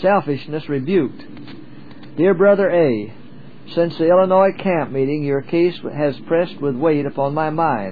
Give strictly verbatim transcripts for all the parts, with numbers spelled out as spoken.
selfishness rebuked. Dear Brother A., since the Illinois camp meeting, your case has pressed with weight upon my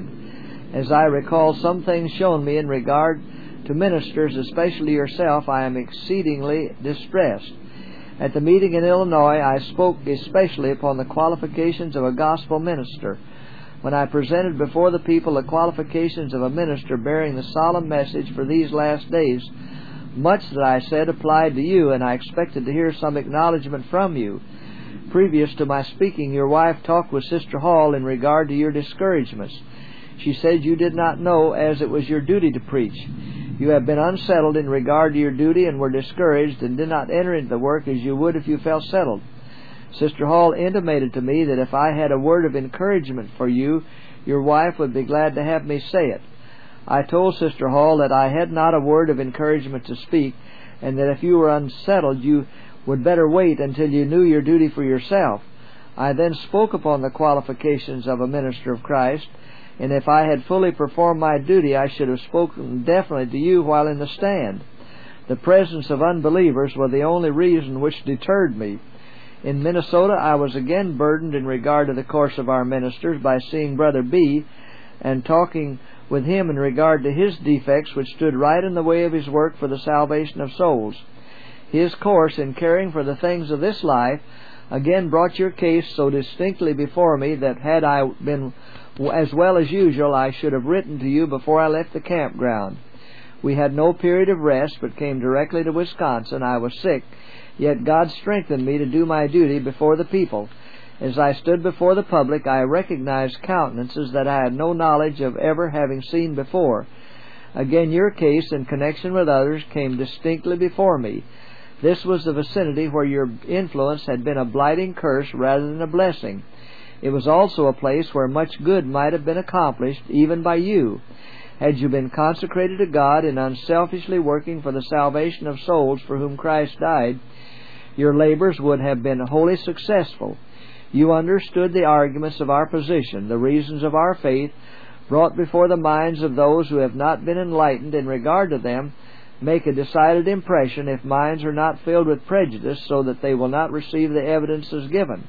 mind. As I recall some things shown me in regard to ministers, especially yourself, I am exceedingly distressed. At the meeting in Illinois, I spoke especially upon the qualifications of a gospel minister. When I presented before the people the qualifications of a minister bearing the solemn message for these last days, much that I said applied to you, and I expected to hear some acknowledgment from you. Previous to my speaking, your wife talked with Sister Hall in regard to your discouragements. She said you did not know as it was your duty to preach. You have been unsettled in regard to your duty and were discouraged and did not enter into the work as you would if you felt settled. Sister Hall intimated to me that if I had a word of encouragement for you, your wife would be glad to have me say it. I told Sister Hall that I had not a word of encouragement to speak, and that if you were unsettled, you would better wait until you knew your duty for yourself. I then spoke upon the qualifications of a minister of Christ, and if I had fully performed my duty, I should have spoken definitely to you while in the stand. The presence of unbelievers was the only reason which deterred me. In Minnesota, I was again burdened in regard to the course of our ministers by seeing Brother B and talking with him in regard to his defects which stood right in the way of his work for the salvation of souls. His course in caring for the things of this life again brought your case so distinctly before me that had I been as well as usual, I should have written to you before I left the campground. We had no period of rest, but came directly to Wisconsin. I was sick, yet God strengthened me to do my duty before the people. As I stood before the public, I recognized countenances that I had no knowledge of ever having seen before. Again, your case, in connection with others, came distinctly before me. This was the vicinity where your influence had been a blighting curse rather than a blessing. It was also a place where much good might have been accomplished, even by you, had you been consecrated to God and unselfishly working for the salvation of souls for whom Christ died. Your labors would have been wholly successful. You understood the arguments of our position, the reasons of our faith, brought before the minds of those who have not been enlightened in regard to them, make a decided impression if minds are not filled with prejudice so that they will not receive the evidences given.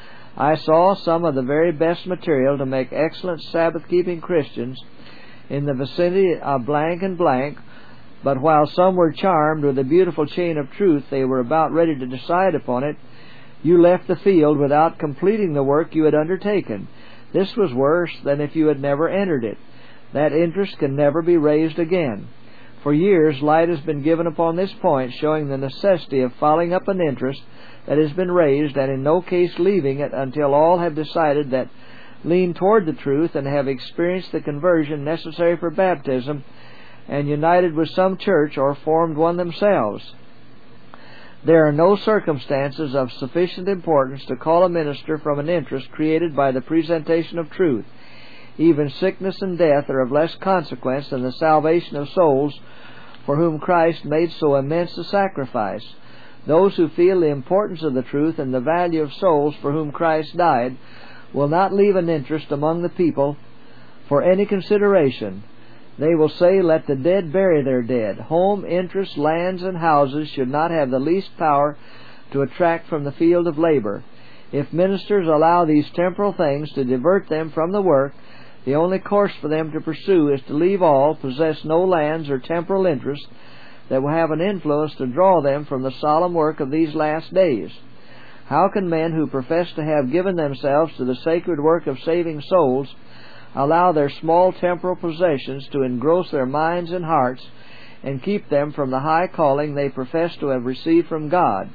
I saw some of the very best material to make excellent Sabbath-keeping Christians in the vicinity of blank and blank, but while some were charmed with the beautiful chain of truth, they were about ready to decide upon it. You left the field without completing the work you had undertaken. This was worse than if you had never entered it. That interest can never be raised again. For years, light has been given upon this point, showing the necessity of following up an interest that has been raised, and in no case leaving it until all have decided that lean toward the truth and have experienced the conversion necessary for baptism and united with some church or formed one themselves. There are no circumstances of sufficient importance to call a minister from an interest created by the presentation of truth. Even sickness and death are of less consequence than the salvation of souls for whom Christ made so immense a sacrifice. Those who feel the importance of the truth and the value of souls for whom Christ died will not leave an interest among the people for any consideration. They will say, let the dead bury their dead. Home, interests, lands, and houses should not have the least power to attract from the field of labor. If ministers allow these temporal things to divert them from the work, the only course for them to pursue is to leave all, possess no lands or temporal interests that will have an influence to draw them from the solemn work of these last days. How can men who profess to have given themselves to the sacred work of saving souls allow their small temporal possessions to engross their minds and hearts and keep them from the high calling they profess to have received from God?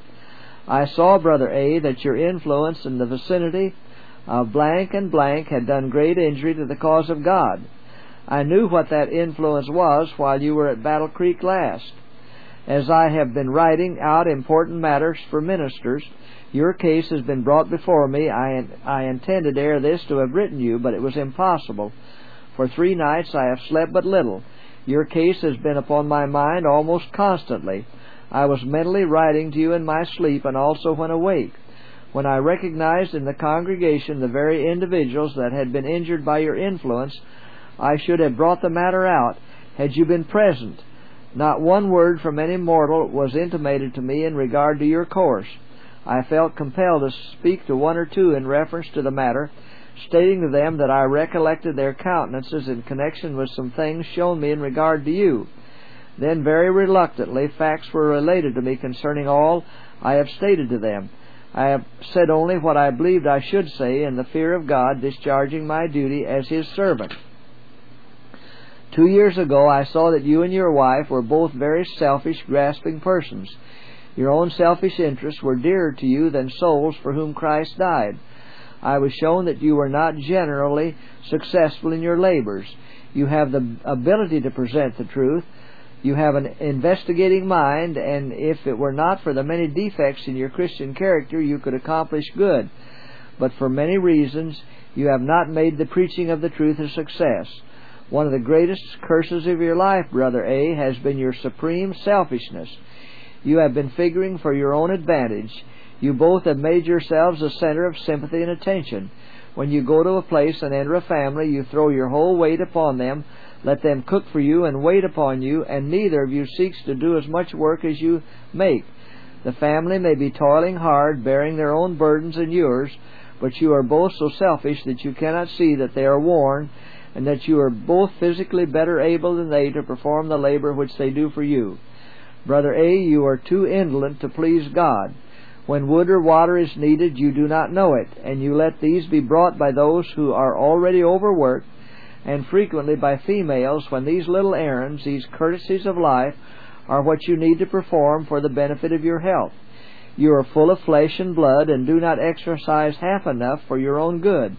I saw, Brother A., that your influence in the vicinity of blank and blank had done great injury to the cause of God. I knew what that influence was while you were at Battle Creek last. As I have been writing out important matters for ministers, your case has been brought before me. I, I intended ere this to have written you, but it was impossible. For three nights I have slept but little. Your case has been upon my mind almost constantly. I was mentally writing to you in my sleep and also when awake. When I recognized in the congregation the very individuals that had been injured by your influence, I should have brought the matter out had you been present. Not one word from any mortal was intimated to me in regard to your course. I felt compelled to speak to one or two in reference to the matter, stating to them that I recollected their countenances in connection with some things shown me in regard to you. Then very reluctantly facts were related to me concerning all I have stated to them. I have said only what I believed I should say in the fear of God, discharging my duty as His servant. Two years ago I saw that you and your wife were both very selfish, grasping persons. Your own selfish interests were dearer to you than souls for whom Christ died. I was shown that you were not generally successful in your labors. You have the ability to present the truth. You have an investigating mind, and if it were not for the many defects in your Christian character, you could accomplish good. But for many reasons, you have not made the preaching of the truth a success. One of the greatest curses of your life, Brother A, has been your supreme selfishness. You have been figuring for your own advantage. You both have made yourselves a center of sympathy and attention. When you go to a place and enter a family, you throw your whole weight upon them, let them cook for you and wait upon you, and neither of you seeks to do as much work as you make. The family may be toiling hard, bearing their own burdens and yours, but you are both so selfish that you cannot see that they are worn, and that you are both physically better able than they to perform the labor which they do for you. Brother A, you are too indolent to please God. When wood or water is needed, you do not know it, and you let these be brought by those who are already overworked, and frequently by females, when these little errands, these courtesies of life, are what you need to perform for the benefit of your health. You are full of flesh and blood, and do not exercise half enough for your own good.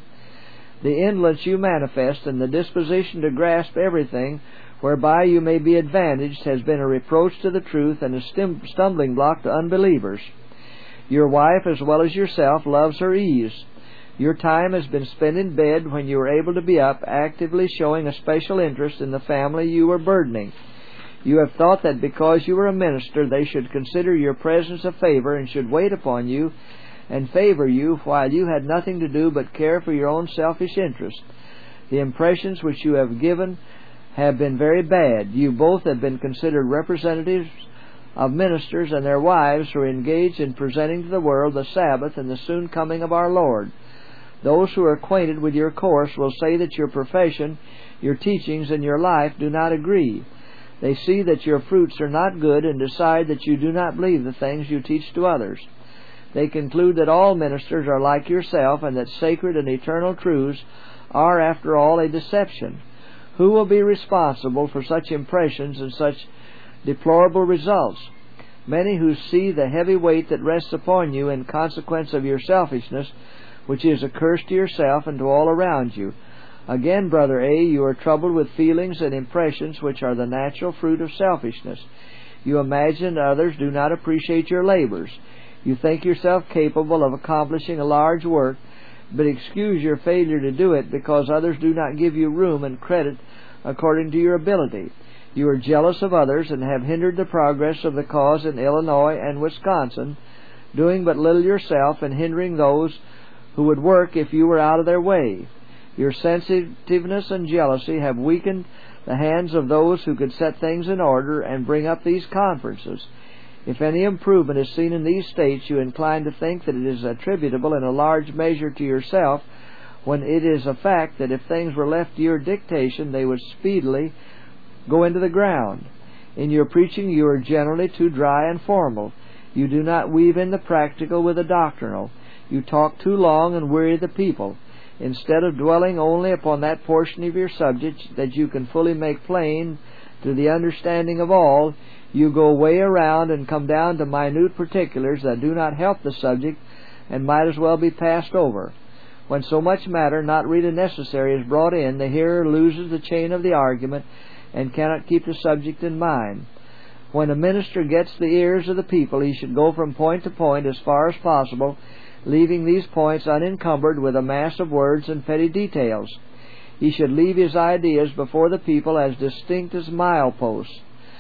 The indolence you manifest, and the disposition to grasp everything whereby you may be advantaged, has been a reproach to the truth and a stumbling block to unbelievers. Your wife, as well as yourself, loves her ease. Your time has been spent in bed when you were able to be up, actively showing a special interest in the family you were burdening. You have thought that because you were a minister, they should consider your presence a favor and should wait upon you and favor you, while you had nothing to do but care for your own selfish interest. The impressions which you have given have been very bad. You both have been considered representatives of ministers and their wives who are engaged in presenting to the world the Sabbath and the soon coming of our Lord. Those who are acquainted with your course will say that your profession, your teachings, and your life do not agree. They see that your fruits are not good and decide that you do not believe the things you teach to others. They conclude that all ministers are like yourself, and that sacred and eternal truths are, after all, a deception. Who will be responsible for such impressions and such deplorable results? Many who see the heavy weight that rests upon you in consequence of your selfishness, which is a curse to yourself and to all around you. Again, Brother A, you are troubled with feelings and impressions which are the natural fruit of selfishness. You imagine others do not appreciate your labors. You think yourself capable of accomplishing a large work, but excuse your failure to do it because others do not give you room and credit according to your ability. You are jealous of others and have hindered the progress of the cause in Illinois and Wisconsin, doing but little yourself and hindering those who would work if you were out of their way. Your sensitiveness and jealousy have weakened the hands of those who could set things in order and bring up these conferences. If any improvement is seen in these states, you incline to think that it is attributable in a large measure to yourself, when it is a fact that if things were left to your dictation, they would speedily go into the ground. In your preaching, you are generally too dry and formal. You do not weave in the practical with the doctrinal. You talk too long and weary the people. Instead of dwelling only upon that portion of your subject that you can fully make plain to the understanding of all, you go way around and come down to minute particulars that do not help the subject and might as well be passed over. When so much matter not really necessary is brought in, the hearer loses the chain of the argument and cannot keep the subject in mind. When a minister gets the ears of the people, he should go from point to point as far as possible, leaving these points unencumbered with a mass of words and petty details. He should leave his ideas before the people as distinct as mileposts.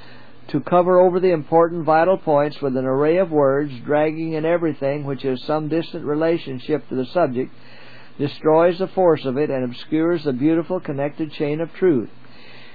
To cover over the important vital points with an array of words, dragging in everything which has some distant relationship to the subject, destroys the force of it and obscures the beautiful connected chain of truth.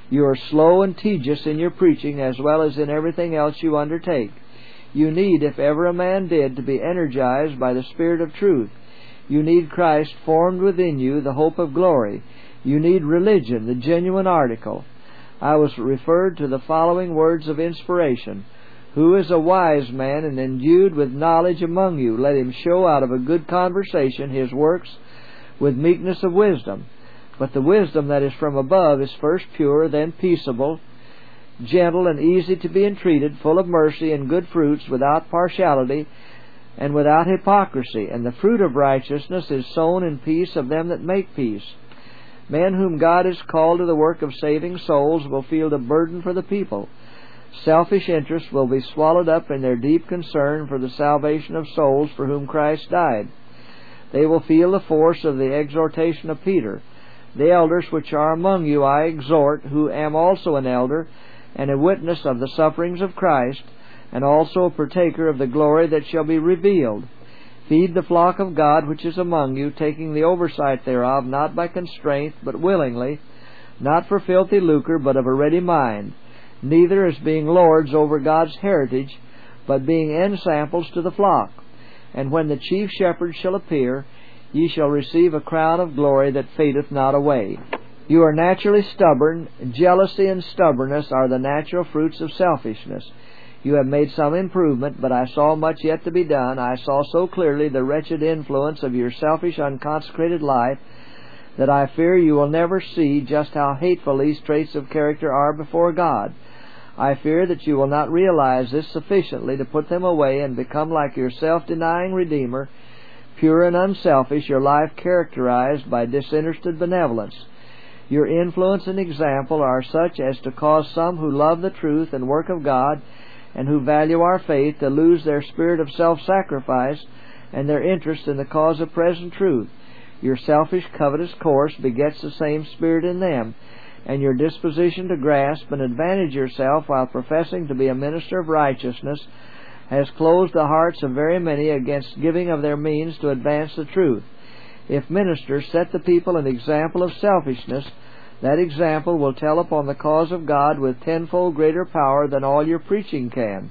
You are slow and tedious in your preaching as well as in everything else you undertake. You need, if ever a man did, to be energized by the Spirit of truth. You need Christ formed within you, the hope of glory. You need religion, the genuine article. I was referred to the following words of inspiration. Who is a wise man and endued with knowledge among you? Let him show out of a good conversation his works with meekness of wisdom. But the wisdom that is from above is first pure, then peaceable, gentle, and easy to be entreated, full of mercy and good fruits, without partiality and without hypocrisy. And the fruit of righteousness is sown in peace of them that make peace. Men whom God has called to the work of saving souls will feel the burden for the people. Selfish interests will be swallowed up in their deep concern for the salvation of souls for whom Christ died. They will feel the force of the exhortation of Peter. The elders which are among you I exhort, who am also an elder, and a witness of the sufferings of Christ, and also a partaker of the glory that shall be revealed. Feed the flock of God which is among you, taking the oversight thereof, not by constraint, but willingly, not for filthy lucre, but of a ready mind, neither as being lords over God's heritage, but being ensamples to the flock. And when the chief shepherd shall appear, ye shall receive a crown of glory that fadeth not away. You are naturally stubborn. Jealousy and stubbornness are the natural fruits of selfishness. You have made some improvement, but I saw much yet to be done. I saw so clearly the wretched influence of your selfish, unconsecrated life that I fear you will never see just how hateful these traits of character are before God. I fear that you will not realize this sufficiently to put them away and become like your self-denying Redeemer, pure and unselfish, your life characterized by disinterested benevolence. Your influence and example are such as to cause some who love the truth and work of God and who value our faith to lose their spirit of self-sacrifice and their interest in the cause of present truth. Your selfish, covetous course begets the same spirit in them, and your disposition to grasp and advantage yourself while professing to be a minister of righteousness has closed the hearts of very many against giving of their means to advance the truth. If ministers set the people an example of selfishness, that example will tell upon the cause of God with tenfold greater power than all your preaching can.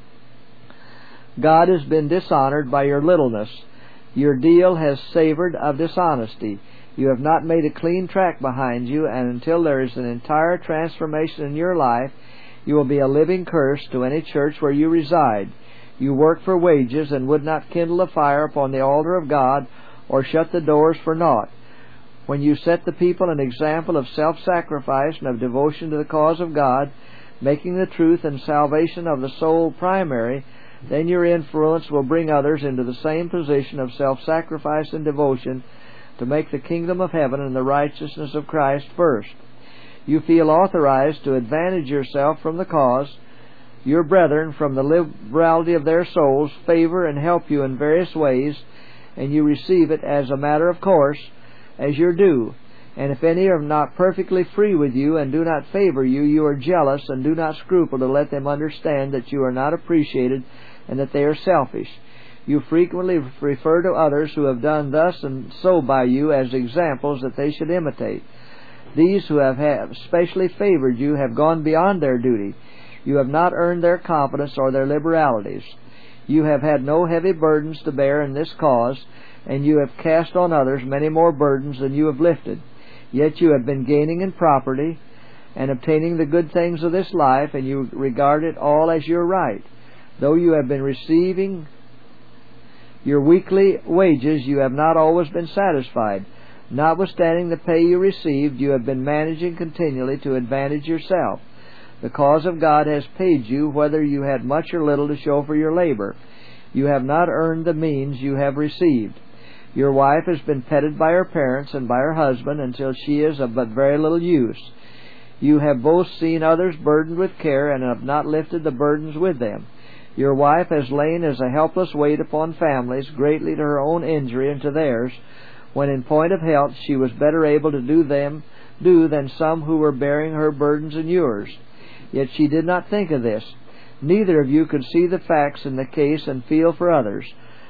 God has been dishonored by your littleness. Your deal has savored of dishonesty. You have not made a clean track behind you, and until there is an entire transformation in your life, you will be a living curse to any church where you reside. You work for wages and would not kindle a fire upon the altar of God or shut the doors for naught. When you set the people an example of self-sacrifice and of devotion to the cause of God, making the truth and salvation of the soul primary, then your influence will bring others into the same position of self-sacrifice and devotion to make the kingdom of heaven and the righteousness of Christ first. You feel authorized to advantage yourself from the cause. Your brethren, from the liberality of their souls, favor and help you in various ways, and you receive it as a matter of course, as your due. And if any are not perfectly free with you and do not favor you, you are jealous and do not scruple to let them understand that you are not appreciated and that they are selfish. You frequently refer to others who have done thus and so by you as examples that they should imitate. These who have, have specially favored you have gone beyond their duty. You have not earned their confidence or their liberalities. You have had no heavy burdens to bear in this cause, and you have cast on others many more burdens than you have lifted. Yet you have been gaining in property and obtaining the good things of this life, and you regard it all as your right. Though you have been receiving your weekly wages, you have not always been satisfied. Notwithstanding the pay you received, you have been managing continually to advantage yourself. The cause of God has paid you, whether you had much or little to show for your labor. You have not earned the means you have received. Your wife has been petted by her parents and by her husband until she is of but very little use. You have both seen others burdened with care and have not lifted the burdens with them. Your wife has lain as a helpless weight upon families, greatly to her own injury and to theirs, when in point of health she was better able to do them do than some who were bearing her burdens and yours. Yet she did not think of this. Neither of you could see the facts in the case and feel for others.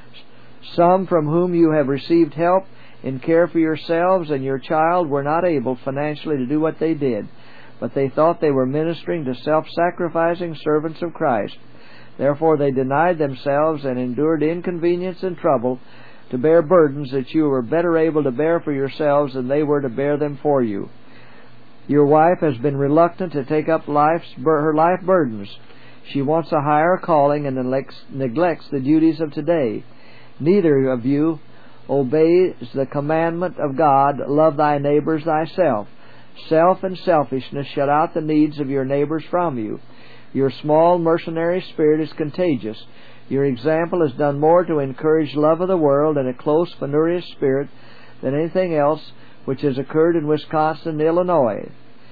Some from whom you have received help in care for yourselves and your child were not able financially to do what they did. but they thought they were ministering to self-sacrificing servants of Christ. Therefore they denied themselves and endured inconvenience and trouble to bear burdens that you were better able to bear for yourselves than they were to bear them for you. Your wife has been reluctant to take up life's, her life burdens. She wants a higher calling and neglects, neglects the duties of today. Neither of you obeys the commandment of God, love thy neighbors thyself. Self and selfishness shut out the needs of your neighbors from you. Your small mercenary spirit is contagious. Your example has done more to encourage love of the world and a close, penurious spirit than anything else which has occurred in Wisconsin and Illinois.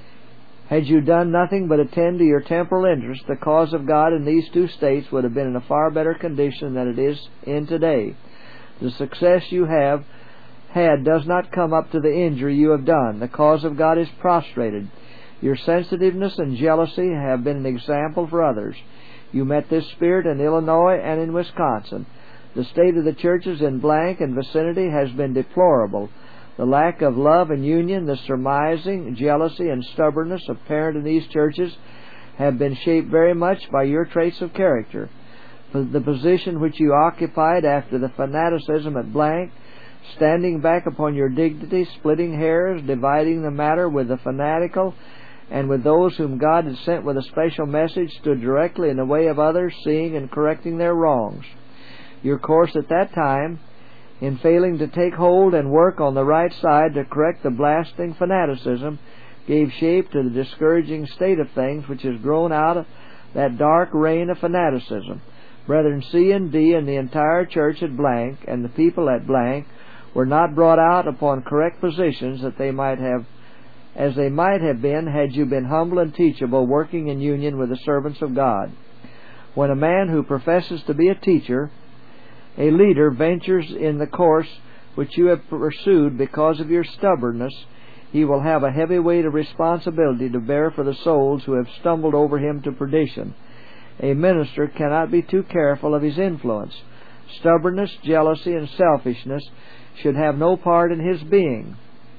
Had you done nothing but attend to your temporal interests, the cause of God in these two states would have been in a far better condition than it is in today. The success you have had does not come up to the injury you have done. The cause of God is prostrated. Your sensitiveness and jealousy have been an example for others. You met this spirit in Illinois and in Wisconsin. The state of the churches in blank and vicinity has been deplorable. The lack of love and union, the surmising, jealousy, and stubbornness apparent in these churches have been shaped very much by your traits of character. The position which you occupied after the fanaticism at blank, standing back upon your dignity, splitting hairs, dividing the matter with the fanatical, and with those whom God had sent with a special message, stood directly in the way of others, seeing and correcting their wrongs. Your course at that time, in failing to take hold and work on the right side to correct the blasting fanaticism, gave shape to the discouraging state of things which has grown out of that dark reign of fanaticism. Brethren C and D and the entire church at blank and the people at blank were not brought out upon correct positions that they might have, as they might have been had you been humble and teachable, working in union with the servants of God. When a man who professes to be a teacher, a leader, ventures in the course which you have pursued because of your stubbornness, he will have a heavy weight of responsibility to bear for the souls who have stumbled over him to perdition. A minister cannot be too careful of his influence. Stubbornness, jealousy, and selfishness should have no part in his being.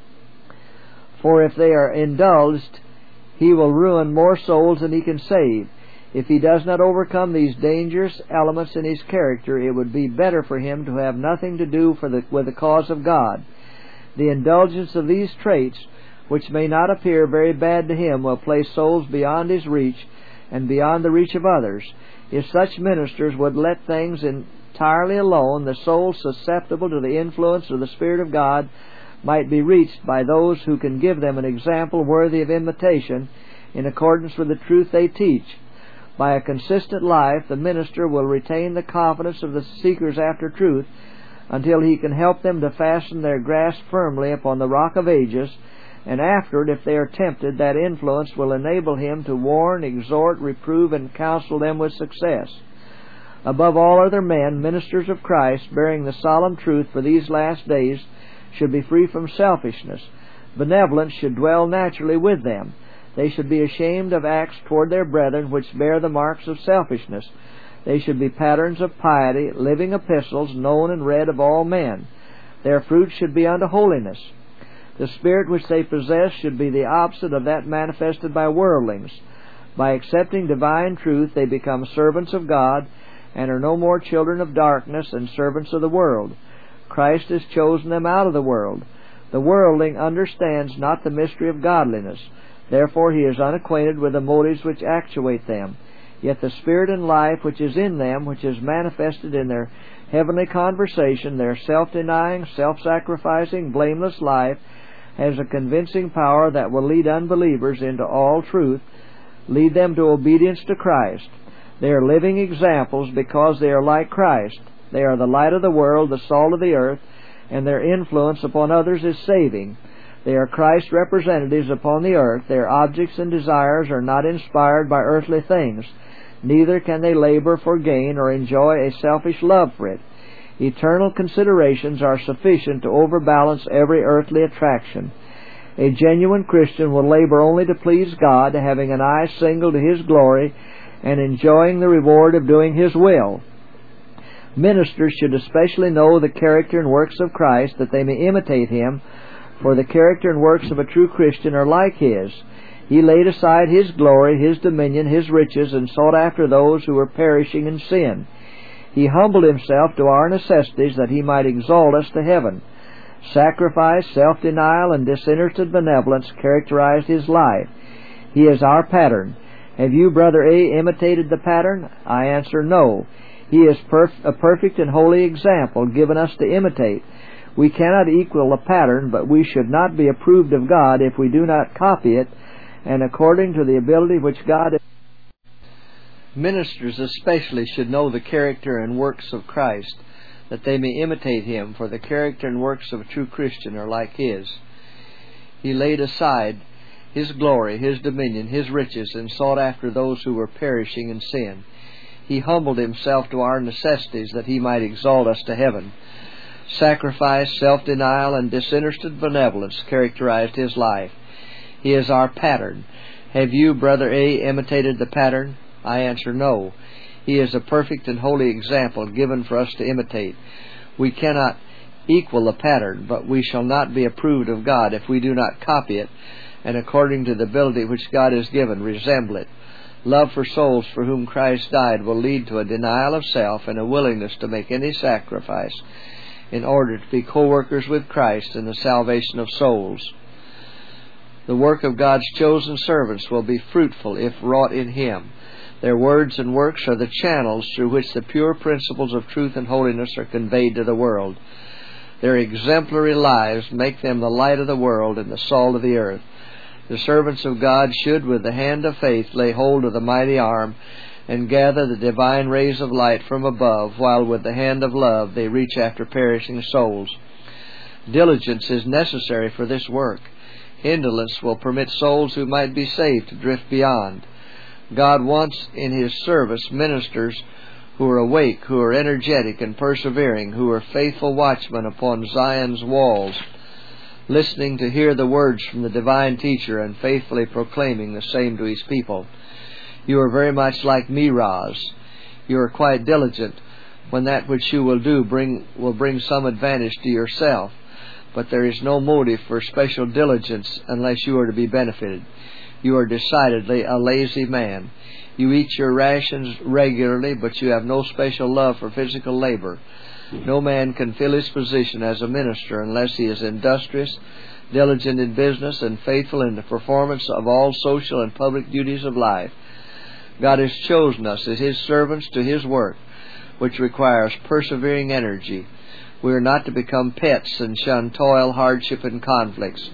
For if they are indulged, he will ruin more souls than he can save. If he does not overcome these dangerous elements in his character, it would be better for him to have nothing to do for the, with the cause of God. The indulgence of these traits, which may not appear very bad to him, will place souls beyond his reach and beyond the reach of others. If such ministers would let things entirely alone, the souls susceptible to the influence of the Spirit of God might be reached by those who can give them an example worthy of imitation in accordance with the truth they teach. By a consistent life, the minister will retain the confidence of the seekers after truth until he can help them to fasten their grasp firmly upon the rock of ages, and afterward, if they are tempted, that influence will enable him to warn, exhort, reprove, and counsel them with success. Above all other men, ministers of Christ, bearing the solemn truth for these last days, should be free from selfishness. Benevolence should dwell naturally with them. They should be ashamed of acts toward their brethren which bear the marks of selfishness. They should be patterns of piety, living epistles, known and read of all men. Their fruit should be unto holiness. The spirit which they possess should be the opposite of that manifested by worldlings. By accepting divine truth, they become servants of God and are no more children of darkness and servants of the world. Christ has chosen them out of the world. The worldling understands not the mystery of godliness. Therefore he is unacquainted with the motives which actuate them. Yet the spirit and life which is in them, which is manifested in their heavenly conversation, their self-denying, self-sacrificing, blameless life, has a convincing power that will lead unbelievers into all truth, lead them to obedience to Christ. They are living examples because they are like Christ. They are the light of the world, the salt of the earth, and their influence upon others is saving. They are Christ's representatives upon the earth. Their objects and desires are not inspired by earthly things. Neither can they labor for gain or enjoy a selfish love for it. Eternal considerations are sufficient to overbalance every earthly attraction. A genuine Christian will labor only to please God, having an eye single to His glory and enjoying the reward of doing His will. Ministers should especially know the character and works of Christ, that they may imitate Him, for the character and works of a true Christian are like His. He laid aside His glory, His dominion, His riches, and sought after those who were perishing in sin. He humbled Himself to our necessities that He might exalt us to heaven. Sacrifice, self-denial, and disinterested benevolence characterized His life. He is our pattern. Have you, Brother A, imitated the pattern? I answer, no. He is perf- a perfect and holy example given us to imitate. We cannot equal the pattern, but we should not be approved of God if we do not copy it, and according to the ability which God has. Ministers especially should know the character and works of Christ, that they may imitate Him, for the character and works of a true Christian are like His. He laid aside His glory, His dominion, His riches, and sought after those who were perishing in sin. He humbled Himself to our necessities that He might exalt us to heaven. Sacrifice, self-denial, and disinterested benevolence characterized His life. He is our pattern. Have you, Brother A, imitated the pattern? I answer, no. He is a perfect and holy example given for us to imitate. We cannot equal the pattern, but we shall not be approved of God if we do not copy it, and according to the ability which God has given, resemble it. Love for souls for whom Christ died will lead to a denial of self and a willingness to make any sacrifice in order to be co-workers with Christ in the salvation of souls. The work of God's chosen servants will be fruitful if wrought in Him. Their words and works are the channels through which the pure principles of truth and holiness are conveyed to the world. Their exemplary lives make them the light of the world and the salt of the earth. The servants of God should, with the hand of faith, lay hold of the mighty arm and gather the divine rays of light from above, while with the hand of love they reach after perishing souls. Diligence is necessary for this work. Indolence will permit souls who might be saved to drift beyond. God wants in His service ministers who are awake, who are energetic and persevering, who are faithful watchmen upon Zion's walls, listening to hear the words from the divine teacher and faithfully proclaiming the same to His people. You are very much like Miraz. You are quite diligent when that which you will do bring will bring some advantage to yourself, but there is no motive for special diligence unless you are to be benefited. You are decidedly a lazy man. You eat your rations regularly, but you have no special love for physical labor. No man can fill his position as a minister unless he is industrious, diligent in business, and faithful in the performance of all social and public duties of life. God has chosen us as His servants to His work, which requires persevering energy. We are not to become pets and shun toil, hardship, and conflicts.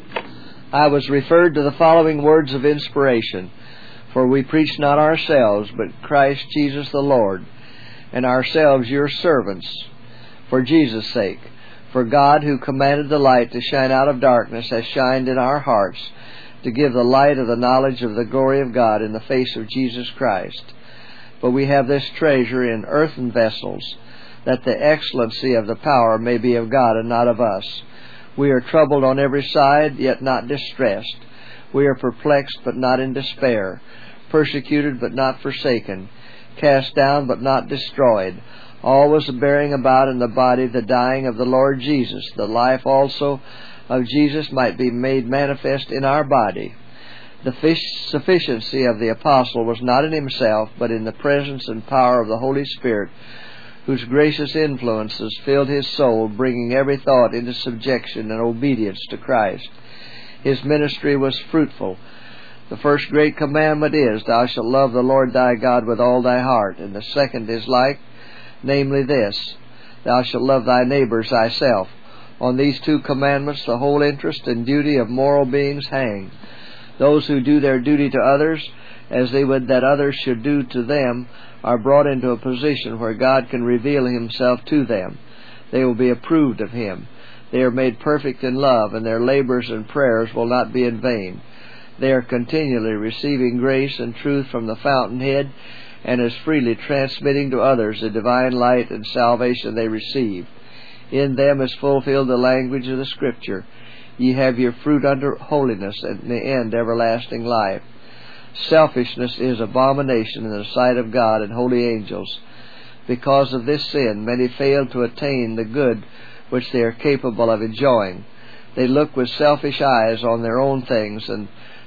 I was referred to the following words of inspiration. For we preach not ourselves, but Christ Jesus the Lord, and ourselves your servants, for Jesus' sake. For God, who commanded the light to shine out of darkness, has shined in our hearts, to give the light of the knowledge of the glory of God in the face of Jesus Christ. But we have this treasure in earthen vessels, that the excellency of the power may be of God and not of us. We are troubled on every side, yet not distressed. We are perplexed, but not in despair. Persecuted, but not forsaken. Cast down, but not destroyed. Always bearing about in the body the dying of the Lord Jesus, the life also of Jesus might be made manifest in our body. The sufficiency of the apostle was not in himself, but in the presence and power of the Holy Spirit, whose gracious influences filled his soul, bringing every thought into subjection and obedience to Christ. His ministry was fruitful. The first great commandment is, Thou shalt love the Lord thy God with all thy heart. And the second is like, namely this, Thou shalt love thy neighbor as thyself. On these two commandments the whole interest and duty of moral beings hang. Those who do their duty to others, as they would that others should do to them, are brought into a position where God can reveal Himself to them. They will be approved of Him. They are made perfect in love, and their labors and prayers will not be in vain. They are continually receiving grace and truth from the fountainhead, and as freely transmitting to others the divine light and salvation they receive. In them is fulfilled the language of the Scripture, Ye have your fruit unto holiness, and in the end everlasting life. Selfishness is abomination in the sight of God and holy angels. Because of this sin, many fail to attain the good which they are capable of enjoying. They look with selfish eyes on their own things, and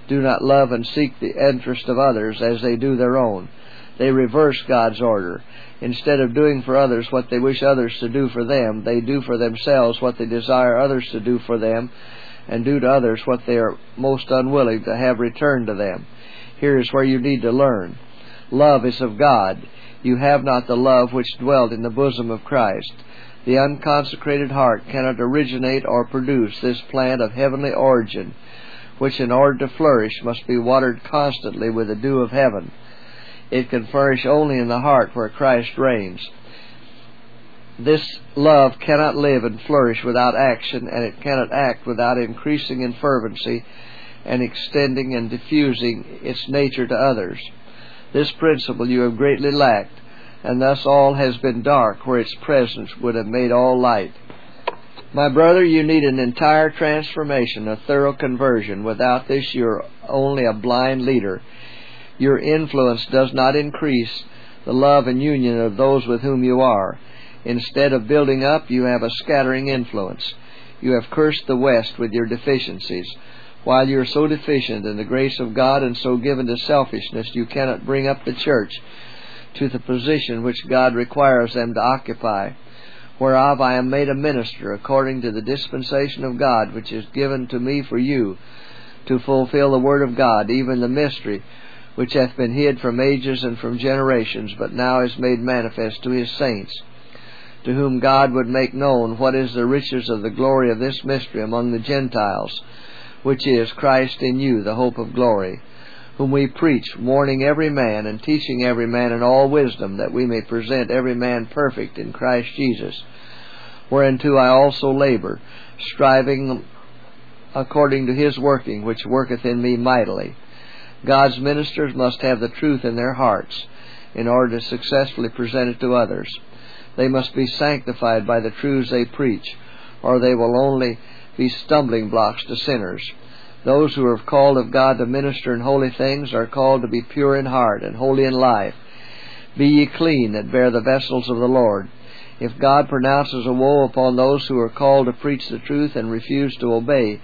do not love and seek the interest of others as they do their own. They reverse God's order. Instead of doing for others what they wish others to do for them, they do for themselves what they desire others to do for them, and do to others what they are most unwilling to have returned to them. Here is where you need to learn. Love is of God. You have not the love which dwelt in the bosom of Christ. The unconsecrated heart cannot originate or produce this plant of heavenly origin, which in order to flourish must be watered constantly with the dew of heaven. It can flourish only in the heart where Christ reigns. This love cannot live and flourish without action, and it cannot act without increasing in fervency and extending and diffusing its nature to others. This principle you have greatly lacked, and thus all has been dark where its presence would have made all light. My brother, you need an entire transformation, a thorough conversion. Without this, you are only a blind leader. Your influence does not increase the love and union of those with whom you are. Instead of building up, you have a scattering influence. You have cursed the West with your deficiencies. While you are so deficient in the grace of God and so given to selfishness, you cannot bring up the church to the position which God requires them to occupy, whereof I am made a minister according to the dispensation of God which is given to me for you, to fulfill the word of God, even the mystery which hath been hid from ages and from generations, but now is made manifest to His saints, to whom God would make known what is the riches of the glory of this mystery among the Gentiles, which is Christ in you, the hope of glory, whom we preach, warning every man and teaching every man in all wisdom, that we may present every man perfect in Christ Jesus, whereunto I also labor, striving according to His working, which worketh in me mightily. God's ministers must have the truth in their hearts in order to successfully present it to others. They must be sanctified by the truths they preach, or they will only be stumbling blocks to sinners. Those who are called of God to minister in holy things are called to be pure in heart and holy in life. Be ye clean that bear the vessels of the Lord. If God pronounces a woe upon those who are called to preach the truth and refuse to obey,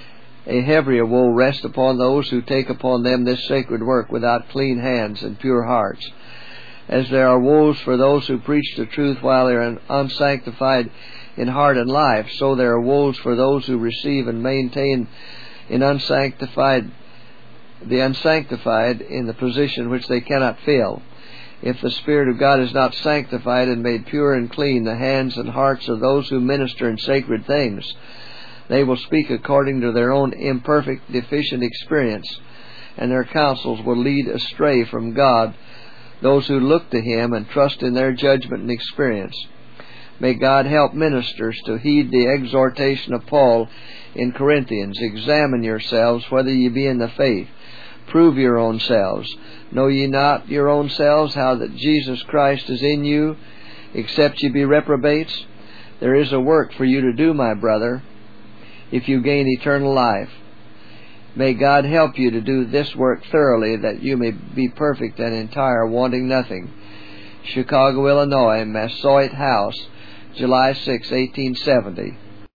a heavier woe rests upon those who take upon them this sacred work without clean hands and pure hearts. As there are woes for those who preach the truth while they are unsanctified in heart and life, so there are woes for those who receive and maintain in unsanctified the unsanctified in the position which they cannot fill. If the Spirit of God is not sanctified and made pure and clean the hands and hearts of those who minister in sacred things, they will speak according to their own imperfect, deficient experience, and their counsels will lead astray from God those who look to Him and trust in their judgment and experience. May God help ministers to heed the exhortation of Paul in Corinthians. Examine yourselves whether ye be in the faith. Prove your own selves. Know ye not your own selves how that Jesus Christ is in you, except ye be reprobates? There is a work for you to do, my brother, if you gain eternal life. May God help you to do this work thoroughly, that you may be perfect and entire, wanting nothing. Chicago, Illinois, Massasoit House, July sixth, eighteen seventy.